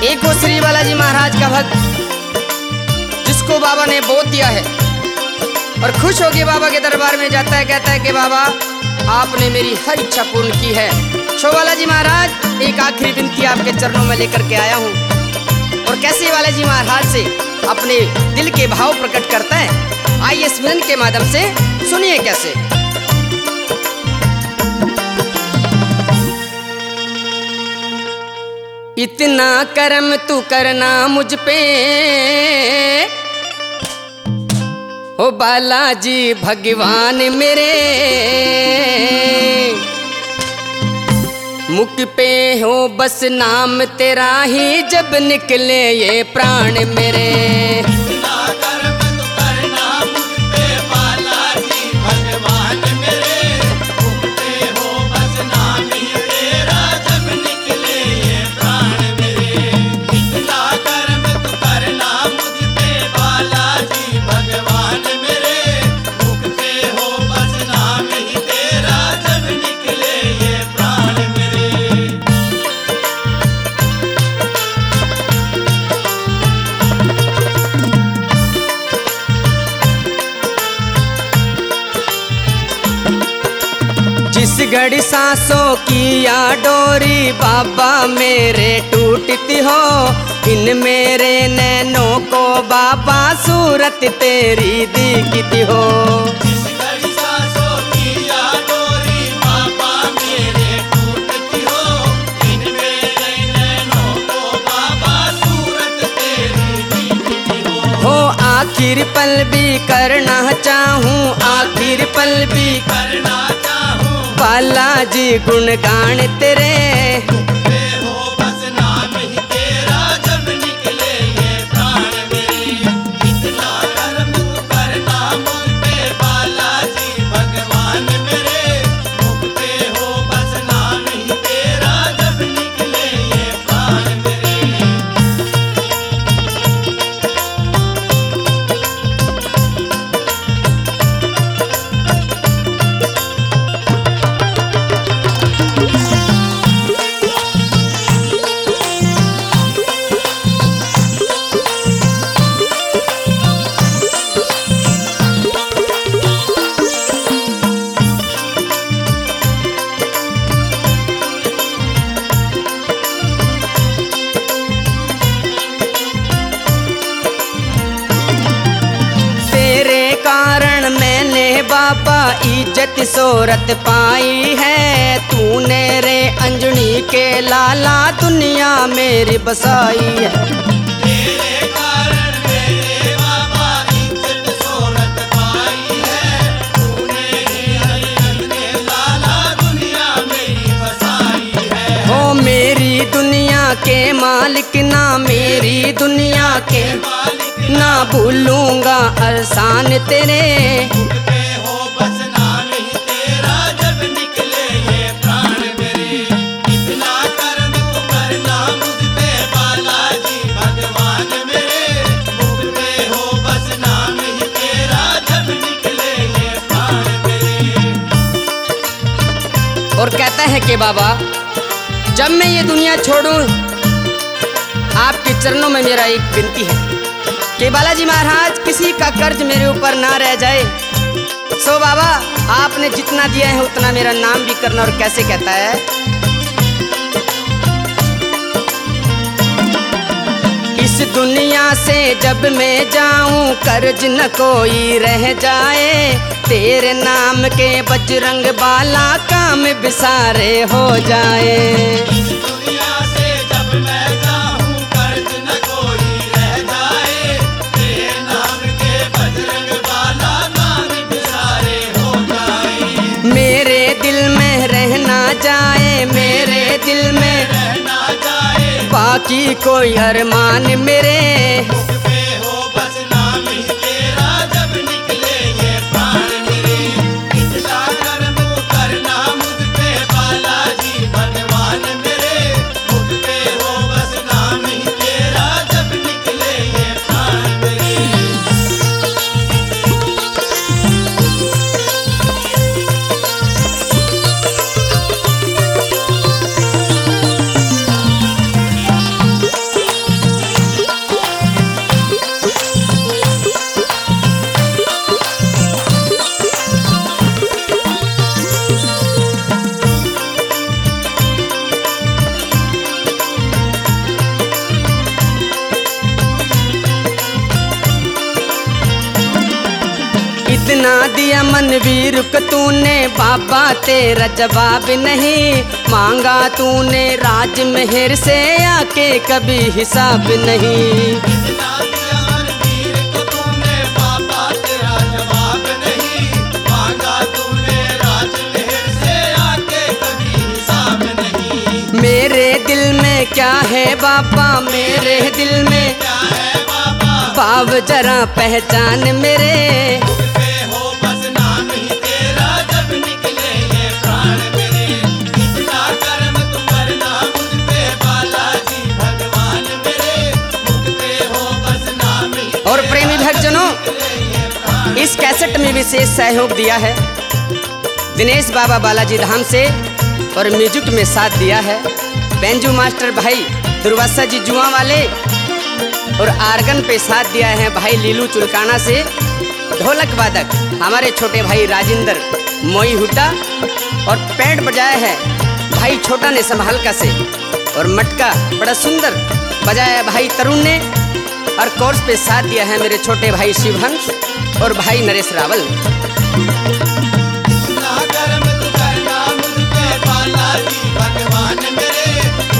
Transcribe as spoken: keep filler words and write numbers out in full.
एक वो श्री बालाजी महाराज का भक्त जिसको बाबा ने बोध दिया है और खुश होकर बाबा के दरबार में जाता है, कहता है कि बाबा आपने मेरी हर इच्छा पूर्ण की है। शो बालाजी महाराज एक आखिरी विनती आपके चरणों में लेकर के आया हूँ। और कैसे बालाजी महाराज से अपने दिल के भाव प्रकट करता है, आइए इस भजन के माध्यम से सुनिए कैसे। इतना कर्म तू करना मुझ पे ओ बालाजी भगवान मेरे, मुख पे हो बस नाम तेरा ही जब निकले ये प्राण मेरे। जिस घड़ी सांसों की या डोरी बाबा मेरे टूटती हो, इन मेरे नैनों को बाबा सूरत तेरी दिखती हो। जिस घड़ी सांसों की या डोरी बाबा मेरे टूटती हो, इन मेरे नैनों को बाबा सूरत तेरी दिखती हो। हो आखिर पल भी करना चाहूँ, आखिर पल भी करना चाहूँ बालाजी गुणगान तेरे, पे हो बस नाम ही तेरा जब निकले ये प्राण मेरे। इतना कर्म तू करना मुझ पे बालाजी भगवान मेरे, मुख पे हो बस नाम ही तेरा जब निकले ये प्राण मेरे। बाबा इज्जत शोहरत पाई है, तूने रे अंजनी के लाला दुनिया मेरी बसाई है। तेरे कारण मेरे बाबा इज्जत शोहरत पाई है, तूने रे अंजनी लाला दुनिया मेरी बसाई है। हो मेरी दुनिया के मालिक ना, मेरी दुनिया के मालिक ना भूलूंगा अहसान तेरे। और कहता है कि बाबा जब मैं ये दुनिया छोड़ूं, आपके चरणों में मेरा एक विनती है कि बालाजी महाराज किसी का कर्ज मेरे ऊपर ना रह जाए। सो बाबा आपने जितना दिया है उतना मेरा नाम भी करना। और कैसे कहता है, इस दुनिया से जब मैं जाऊं कर्ज न कोई रह जाए, तेरे नाम के बजरंग बाला काम बिसारे हो जाए। इस दुनिया से जब मैं जाऊं कर्ज न कोई रह जाए, तेरे नाम के बजरंग बाला काम बिसारे हो जाए। मेरे दिल में रहना जाए, मेरे दिल में रहना जाए, बाकी कोई अरमान मेरे। पे हो बस नाम ही तेरा जब निकले ये प्राण मेरे। इतना कर्म करना मुझ पे बालाजी भगवान मेरे, मुझ पे हो बस नाम ही तेरा जब निकले ये प्राण मेरे। इतना दिया मनवीर को तूने, बाबा तेरा जवाब नहीं। मांगा तूने राज मेहर से, आके कभी हिसाब नहीं। इतना दिया मनवीर को तूने, बाबा तेरा जवाब नहीं। मांगा तूने राज मेहर से, आके कभी हिसाब नहीं। मेरे दिल में क्या है बाबा, मेरे दिल में क्या है बाबा, बाब जरा पहचान मेरे। मुझ पे हो बस नाम ही तेरा, जब निकले ये प्राण मेरे। इतना कर्म तुम करना मुझ पे बालाजी भगवान मेरे। मुझ पे हो बस नाम ही और प्रेमी भक्तजनों, ये प्राण। इस कैसेट में विशेष सहयोग दिया है दिनेश बाबा बालाजी धाम से, और म्यूजिक में साथ दिया है बेंजू मास्टर भाई दुर्वासा जी जुआ वाले, और आर्गन पे साथ दिया है भाई लीलू चुलकाना से। ढोलक वादक हमारे छोटे भाई राजेंद्र मोई हुड्डा, और पैड बजाया है भाई छोटा ने संभालका से, और मटका बड़ा सुंदर बजाया है भाई तरुण ने, और कोर्स पे साथ दिया है मेरे छोटे भाई शिवहंस और भाई नरेश रावल। इतना कर्म तू करना मुझ पे बालाजी भगवान मेरे।